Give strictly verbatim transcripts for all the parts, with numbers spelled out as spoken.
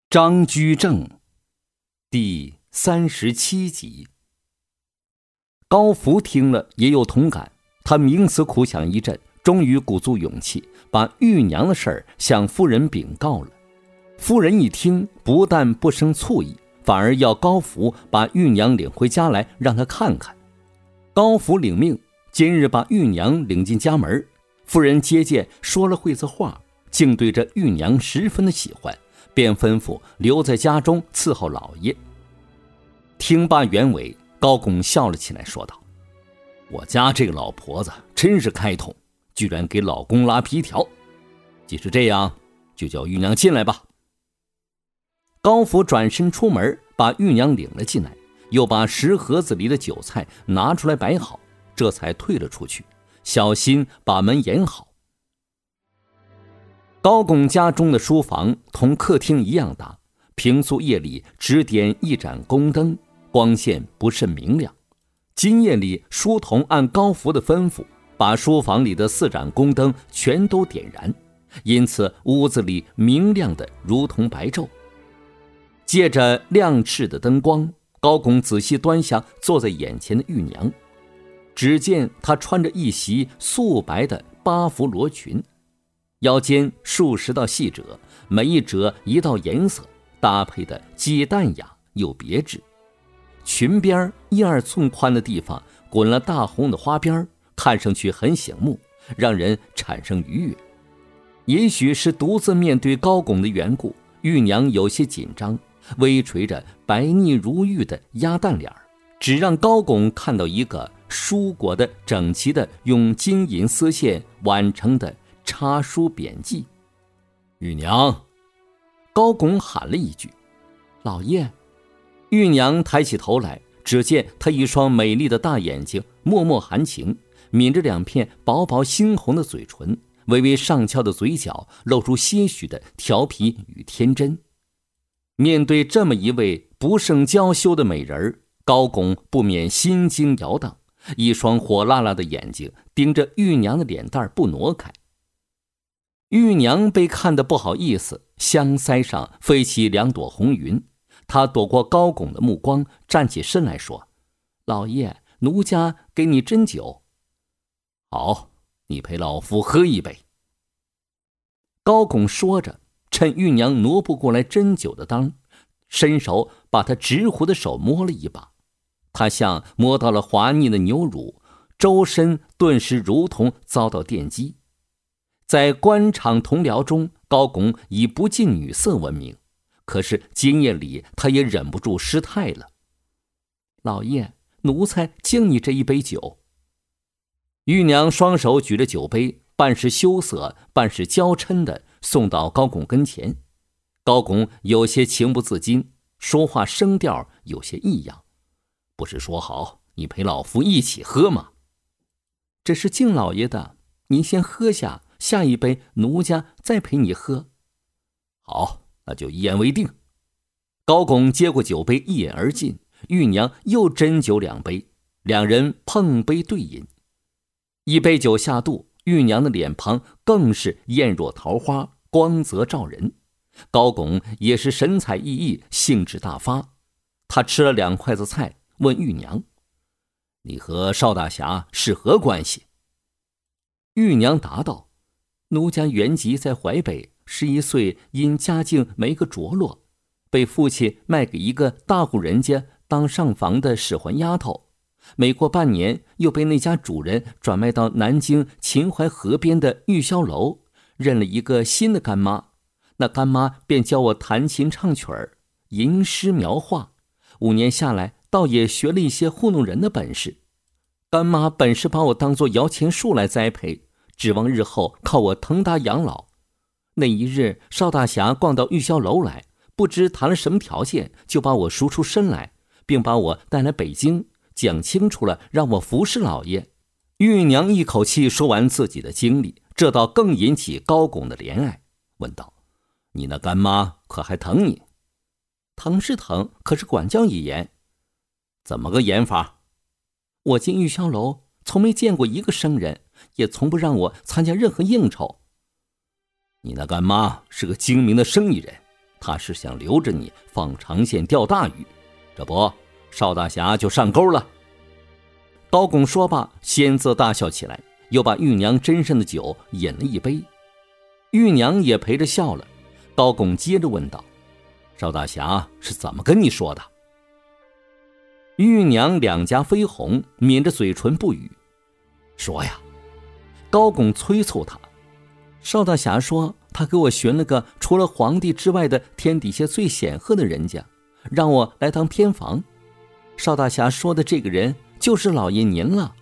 张居正第三十七集。高福听了也有同感，他冥思苦想一阵，终于鼓足勇气把玉娘的事儿向夫人禀告了。夫人一听，不但不生醋意，反而要高福把玉娘领回家来让他看看。高福领命，今日把玉娘领进家门。夫人接见说了会子话，竟对这玉娘十分的喜欢，便吩咐留在家中伺候老爷。听罢原委，高拱笑了起来，说道：我家这个老婆子真是开通，居然给老公拉皮条。既是这样，就叫玉娘进来吧。高福转身出门，把玉娘领了进来，又把食盒子里的酒菜拿出来摆好，这才退了出去，小心把门严好。高拱家中的书房同客厅一样大，平素夜里只点一盏宫灯，光线不甚明亮。今夜里书童按高福的吩咐，把书房里的四盏宫灯全都点燃，因此屋子里明亮的如同白昼。借着亮炽的灯光，高拱仔细端详坐在眼前的玉娘，只见她穿着一袭素白的八幅罗裙，腰间数十道细褶，每一褶一道颜色，搭配的既淡雅又别致。裙边一二寸宽的地方滚了大红的花边，看上去很醒目，让人产生愉悦。也许是独自面对高拱的缘故，玉娘有些紧张，微垂着白腻如玉的鸭蛋脸，只让高拱看到一个书裹的整齐的用金银丝线挽成的插书扁记。玉娘，高拱喊了一句：老爷。玉娘抬起头来，只见她一双美丽的大眼睛脉脉含情，抿着两片薄薄猩红的嘴唇，微微上翘的嘴角露出些许的调皮与天真。面对这么一位不胜娇羞的美人，高拱不免心惊摇荡，一双火辣辣的眼睛盯着玉娘的脸蛋不挪开。玉娘被看得不好意思，香腮上飞起两朵红云，她躲过高拱的目光，站起身来说：老爷，奴家给你斟酒。好，你陪老夫喝一杯。高拱说着，趁玉娘挪不过来斟酒的当，伸手把她直胡的手摸了一把，她像摸到了滑腻的牛乳，周身顿时如同遭到电击。在官场同僚中，高拱以不近女色闻名，可是今夜里他也忍不住失态了。老爷，奴才敬你这一杯酒。玉娘双手举着酒杯，半是羞涩半是娇嗔地送到高拱跟前。高拱有些情不自禁，说话声调有些异样：不是说好你陪老夫一起喝吗？这是敬老爷的，您先喝下，下一杯奴家再陪你喝。好，那就一言为定。高拱接过酒杯一饮而尽，玉娘又斟酒两杯，两人碰杯对饮。一杯酒下肚，玉娘的脸庞更是艳若桃花，光泽照人。高拱也是神采奕奕，兴致大发。他吃了两筷子菜，问玉娘：你和邵大侠是何关系？玉娘答道：奴家原籍在淮北，十一岁因家境没个着落，被父亲卖给一个大户人家当上房的使唤丫头，没过半年又被那家主人转卖到南京秦淮河边的玉箫楼，认了一个新的干妈。那干妈便教我弹琴唱曲儿，吟诗描画，五年下来倒也学了一些糊弄人的本事。干妈本是把我当作摇钱树来栽培，指望日后靠我腾达养老。那一日邵大侠逛到玉箫楼来，不知谈了什么条件，就把我赎出身来，并把我带来北京，讲清楚了让我服侍老爷。玉娘一口气说完自己的经历，这倒更引起高拱的怜爱，问道：你那干妈可还疼你？疼是疼，可是管教也严。怎么个严法？我进玉箫楼从没见过一个生人，也从不让我参加任何应酬。你那干妈是个精明的生意人， 他是想留着你放长线钓大鱼，这不，邵大侠就上钩了。高拱说罢，先自大笑起来，又把玉娘斟上的酒饮了一杯。玉娘也陪着笑了。高拱接着问道：邵大侠是怎么跟你说的？玉娘两颊绯红，抿着嘴唇不语。说呀。高拱催促他。邵大侠说他给我寻了个除了皇帝之外的天底下最显赫的人家，让我来当偏房。邵大侠说的这个人就是老爷您了。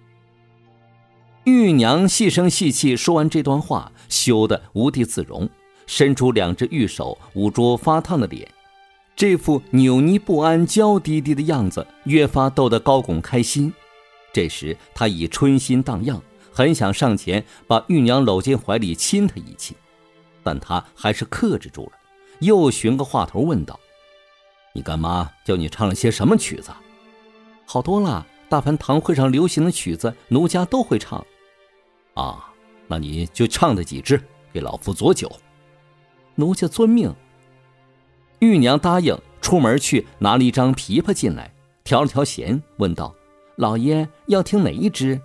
玉娘细声细气说完这段话，羞得无地自容，伸出两只玉手捂住发烫的脸，这副扭捏不安娇滴滴的样子越发逗得高拱开心。这时他已春心荡漾，很想上前把玉娘搂进怀里亲她一亲，但他还是克制住了，又寻个话头问道：你干妈叫你唱了些什么曲子？好多了，大凡堂会上流行的曲子奴家都会唱。啊，那你就唱的几支给老夫佐酒。奴家遵命。玉娘答应，出门去拿了一张琵琶进来，调了调弦，问道：老爷要听哪一支？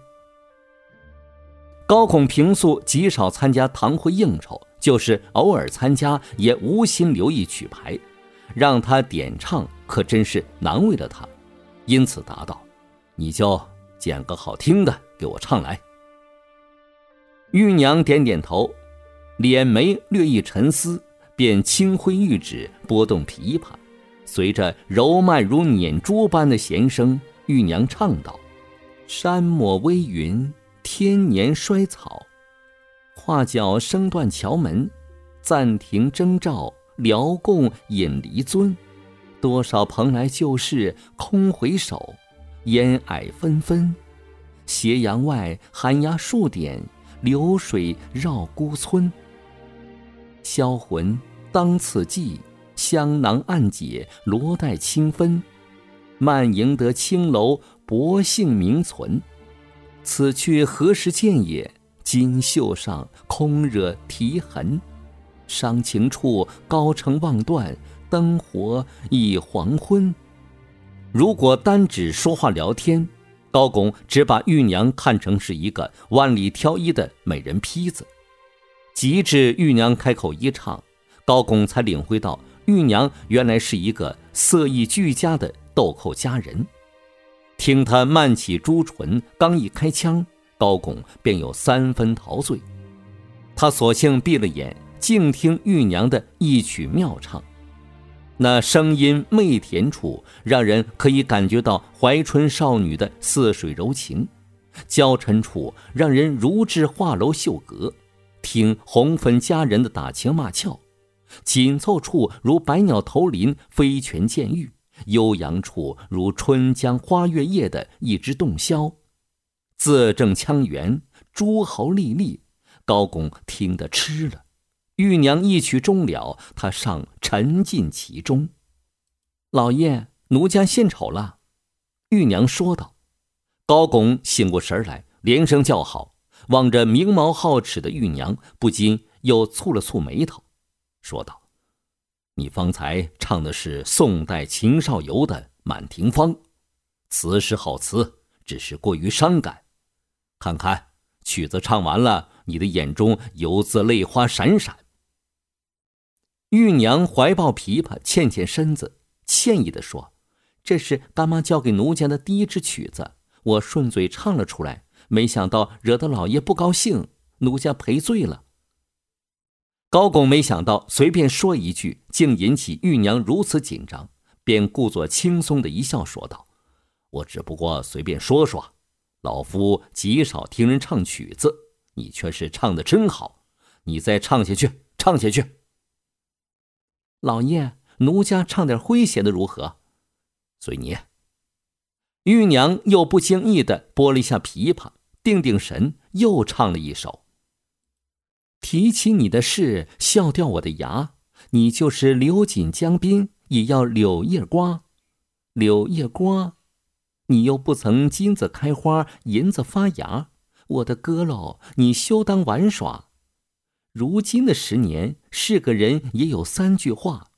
高拱平素极少参加堂会应酬，就是偶尔参加也无心留意曲牌，让他点唱可真是难为了他，因此答道：你就捡个好听的给我唱来。玉娘点点头，脸眉略一沉思，便轻挥玉指拨动琵琶，随着柔慢如捻珠般的弦声，玉娘唱道：山抹微云，天年衰草，画角声断桥门，暂停征兆，辽共引离尊。多少蓬莱旧事空回首，烟霭纷纷。斜阳外寒鸦数点，流水绕孤村。销魂当此际，香囊暗解罗带清分。慢迎得青楼薄幸名存。此去何时见也？金袖上空惹啼痕。伤情处高城望断，灯火已黄昏。如果单只说话聊天，高拱只把玉娘看成是一个万里挑一的美人坯子。及至玉娘开口一唱，高拱才领会到玉娘原来是一个色艺俱佳的豆蔻佳人。听她慢起朱唇，刚一开腔，高拱便有三分陶醉。他索性闭了眼，静听玉娘的一曲妙唱。那声音媚甜处，让人可以感觉到怀春少女的似水柔情；娇嗔处，让人如至画楼绣阁，听红粉佳人的打情骂俏；紧凑处如百鸟投林，飞泉溅玉；悠扬处如春江花月夜的一枝洞箫。字正腔圆，诸侯丽丽，高拱听得痴了。玉娘一曲终了，他尚沉浸其中。老爷，奴家献丑了。玉娘说道。高拱醒过神来，连声叫好，望着明眸皓齿的玉娘，不禁又蹙了蹙眉头，说道：你方才唱的是宋代秦少游的《满庭芳》，词是好词，只是过于伤感。看看曲子唱完了，你的眼中犹自泪花闪闪。玉娘怀抱琵琶，欠欠身子，歉意地说：这是干妈教给奴家的第一支曲子，我顺嘴唱了出来，没想到惹得老爷不高兴，奴家赔罪了。高拱没想到随便说一句，竟引起玉娘如此紧张，便故作轻松的一笑，说道：我只不过随便说说，老夫极少听人唱曲子，你却是唱得真好，你再唱下去，唱下去。老爷，奴家唱点诙谐的如何？随你。玉娘又不经意地拨了一下琵琶，定定神，又唱了一首：提起你的事，笑掉我的牙，你就是柳锦江滨，也要柳叶瓜。柳叶瓜，你又不曾金子开花，银子发芽，我的歌喽，你休当玩耍。如今的十年，是个人也有三句话，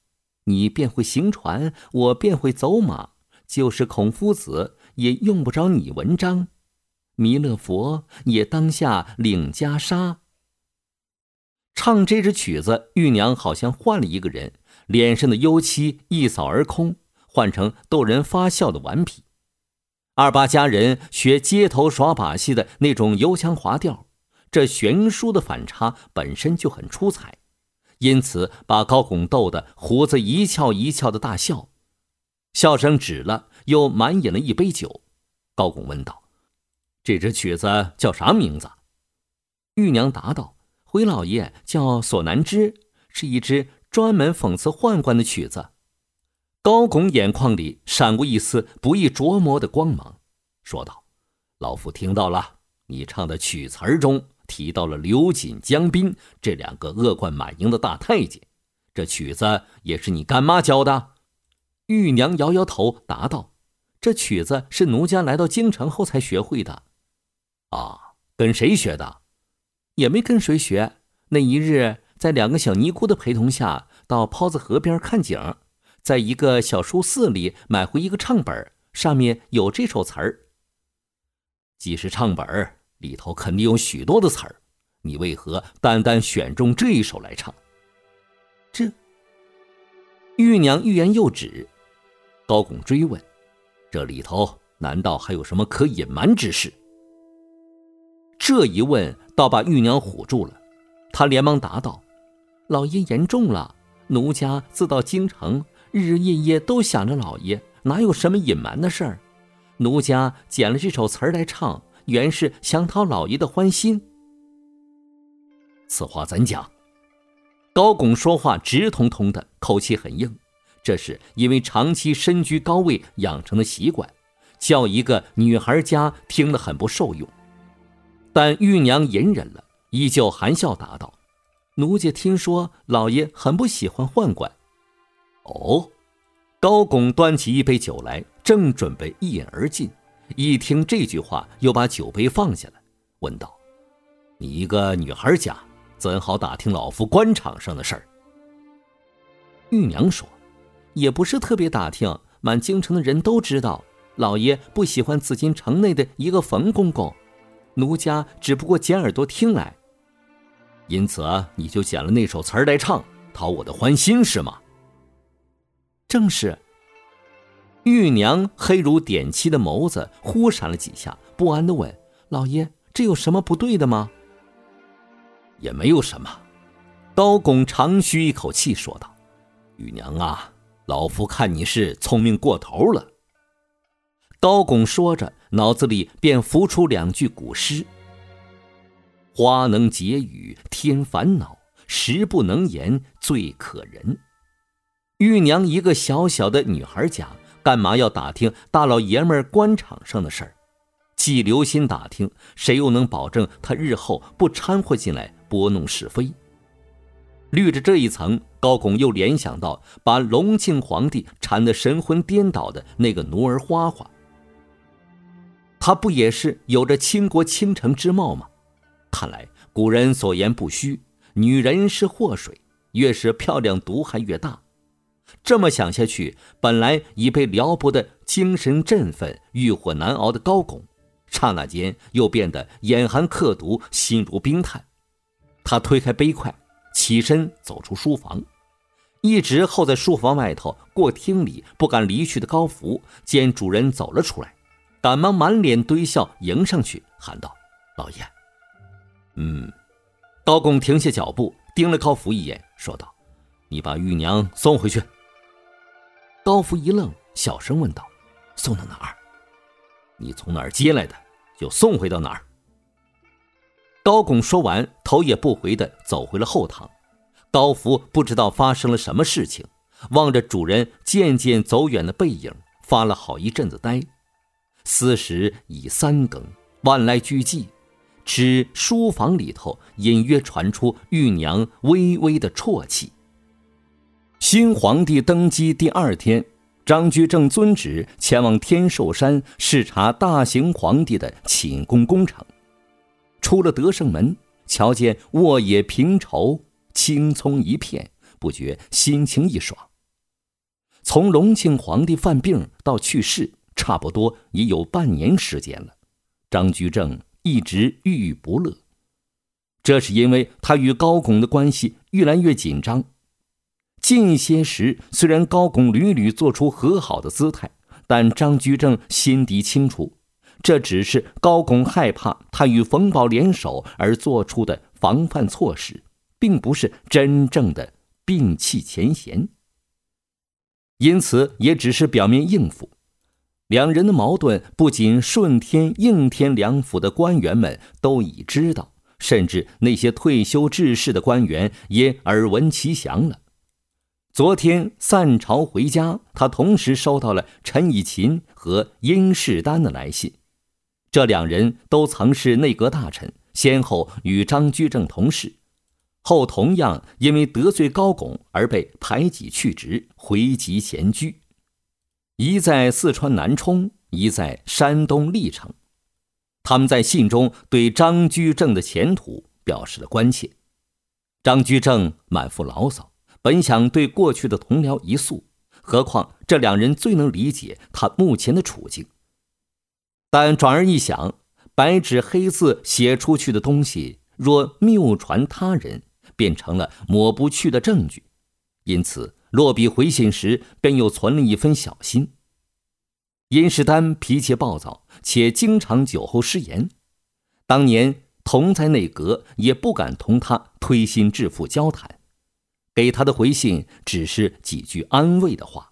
你便会行船，我便会走马，就是孔夫子也用不着你文章，弥勒佛也当下领袈裟。唱这支曲子，玉娘好像换了一个人，脸上的忧戚一扫而空，换成逗人发笑的顽皮。二八家人学街头耍把戏的那种油腔滑调，这悬殊的反差本身就很出彩，因此把高拱逗得胡子一翘一翘的大笑。笑声止了，又满饮了一杯酒。高拱问道：这支曲子叫啥名字？玉娘答道：回老爷，叫索南枝，是一支专门讽刺宦官的曲子。高拱眼眶里闪过一丝不易琢磨的光芒，说道：老夫听到了，你唱的曲词儿中提到了刘瑾、江彬这两个恶贯满盈的大太监，这曲子也是你干妈教的？玉娘摇摇头答道：这曲子是奴家来到京城后才学会的。啊，跟谁学的？也没跟谁学，那一日在两个小尼姑的陪同下到泡子河边看景，在一个小书肆里买回一个唱本，上面有这首词儿。既是唱本，里头肯定有许多的词儿，你为何单单选中这一首来唱？这……玉娘欲言又止。高拱追问：这里头难道还有什么可隐瞒之事？这一问倒把玉娘唬住了，她连忙答道：老爷言重了，奴家自到京城，日日夜夜都想着老爷，哪有什么隐瞒的事儿？奴家捡了这首词儿来唱，原是想讨老爷的欢心。此话怎讲？高拱说话直通通的，口气很硬，这是因为长期身居高位养成的习惯，叫一个女孩家听了很不受用。但玉娘隐忍了，依旧含笑答道：奴家听说老爷很不喜欢宦官。哦。高拱端起一杯酒来，正准备一饮而尽，一听这句话，又把酒杯放下来，问道：你一个女孩家，怎好打听老夫官场上的事儿？玉娘说：也不是特别打听，满京城的人都知道，老爷不喜欢紫禁城内的一个冯公公，奴家只不过捡耳朵听来。因此你就捡了那首词儿来唱，讨我的欢心是吗？正是。玉娘黑如点漆的眸子忽闪了几下，不安地问：老爷，这有什么不对的吗？也没有什么。高拱长吁一口气说道：玉娘啊，老夫看你是聪明过头了。高拱说着，脑子里便浮出两句古诗：花能解语添烦恼，时不能言最可人。玉娘一个小小的女孩家，干嘛要打听大老爷们儿官场上的事儿？既留心打听，谁又能保证他日后不掺和进来拨弄是非？虑着这一层，高拱又联想到把隆庆皇帝缠得神魂颠倒的那个奴儿花花，他不也是有着倾国倾城之貌吗？看来古人所言不虚，女人是祸水，越是漂亮毒害越大。这么想下去，本来已被撩拨的精神振奋、欲火难熬的高拱，刹那间又变得眼含刻毒，心如冰炭。他推开杯筷，起身走出书房，一直候在书房外头过厅里不敢离去的高福见主人走了出来，赶忙满脸堆笑迎上去，喊道：老爷。嗯。高拱停下脚步，盯了高福一眼，说道：你把玉娘送回去。高福一愣，小声问道：送到哪儿？你从哪儿接来的，就送回到哪儿。高拱说完，头也不回地走回了后堂。高福不知道发生了什么事情，望着主人渐渐走远的背影，发了好一阵子呆。厮时已三更，万籁俱寂，只书房里头隐约传出玉娘微微的啜泣。新皇帝登基第二天，张居正遵旨前往天寿山视察大行皇帝的寝宫工程。出了德胜门，瞧见沃野平畴，青葱一片，不觉心情一爽。 从隆庆皇帝犯病到去世，差不多也有半年时间了。张居正一直郁郁不乐，这是因为他与高拱的关系越来越紧张。近些时，虽然高拱屡屡做出和好的姿态，但张居正心底清楚，这只是高拱害怕他与冯保联手而做出的防范措施，并不是真正的摒弃前嫌。因此也只是表面应付。两人的矛盾不仅顺天应天两府的官员们都已知道，甚至那些退休致仕的官员也耳闻其详了。昨天散朝回家，他同时收到了陈以勤和殷世丹的来信。这两人都曾是内阁大臣，先后与张居正同事，后同样因为得罪高拱而被排挤去职，回籍闲居。一在四川南充，一在山东历城。他们在信中对张居正的前途表示了关切。张居正满腹牢骚，本想对过去的同僚一诉，何况这两人最能理解他目前的处境。但转而一想，白纸黑字写出去的东西，若谬传他人，变成了抹不去的证据，因此落笔回信时便又存了一分小心。殷世丹脾气暴躁，且经常酒后失言，当年同在内阁也不敢同他推心置腹交谈，给他的回信只是几句安慰的话。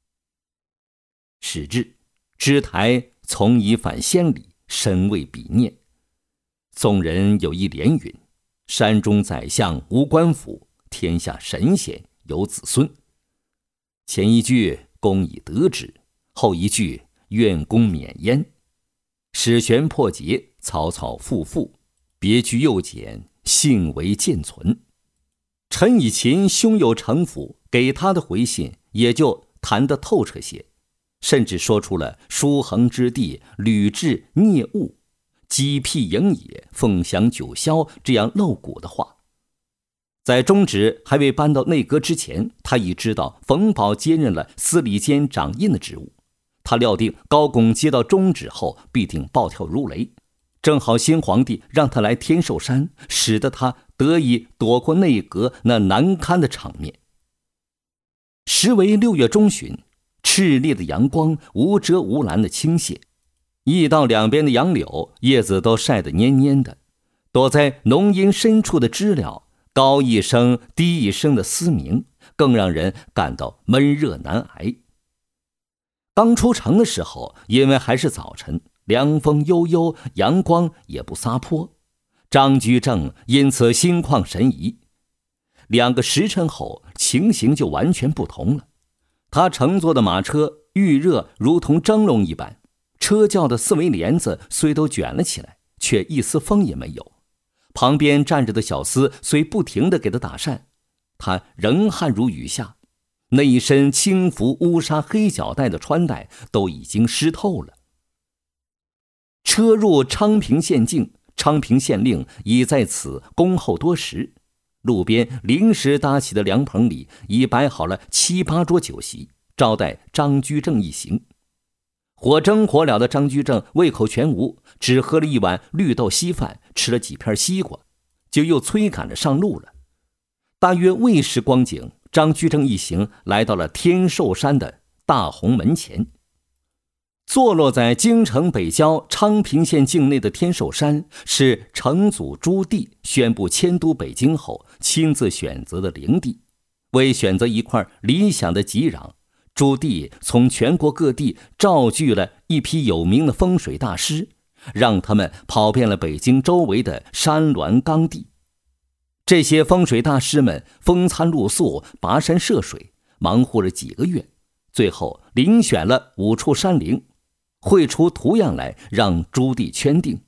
史志知台从已反先礼，深为笔念。宋人有一联云：山中宰相无官府，天下神仙有子孙。前一句公以得之，后一句愿公免焉。史玄破节，草草复复，别具又简，幸为健存。陈以勤胸有城府，给他的回信也就谈得透彻些，甚至说出了书衡之地，屡治孽物，鸡辟营野，凤翔九霄这样露骨的话。在中旨还未搬到内阁之前，他已知道冯保接任了司礼监掌印的职务。他料定高拱接到中旨后必定暴跳如雷，正好新皇帝让他来天寿山，使得他得以躲过内阁那难堪的场面。时为六月中旬，炽烈的阳光无遮无拦的倾泻，驿道两边的杨柳叶子都晒得蔫蔫的，躲在浓荫深处的知了高一声低一声的嘶鸣，更让人感到闷热难挨。刚出城的时候，因为还是早晨，凉风悠悠，阳光也不撒泼，张居正因此心旷神怡。两个时辰后，情形就完全不同了。他乘坐的马车预热如同蒸笼一般，车轿的四围帘子虽都卷了起来，却一丝风也没有。旁边站着的小厮虽不停地给他打扇，他仍汗如雨下，那一身轻拂乌纱黑脚带的穿戴都已经湿透了。车入昌平县境，昌平县令已在此恭候多时，路边临时搭起的凉棚里已摆好了七八桌酒席，招待张居正一行。火蒸火燎的张居正胃口全无，只喝了一碗绿豆稀饭，吃了几片西瓜，就又催赶着上路了。大约未时光景，张居正一行来到了天寿山的大红门前。坐落在京城北郊昌平县境内的天寿山，是成祖朱棣宣布迁都北京后亲自选择的陵地。为选择一块理想的吉壤，朱棣从全国各地召聚了一批有名的风水大师，让他们跑遍了北京周围的山峦冈地。这些风水大师们风餐露宿，跋山涉水，忙活了几个月，最后遴选了五处山陵，绘出图样来让朱棣圈定。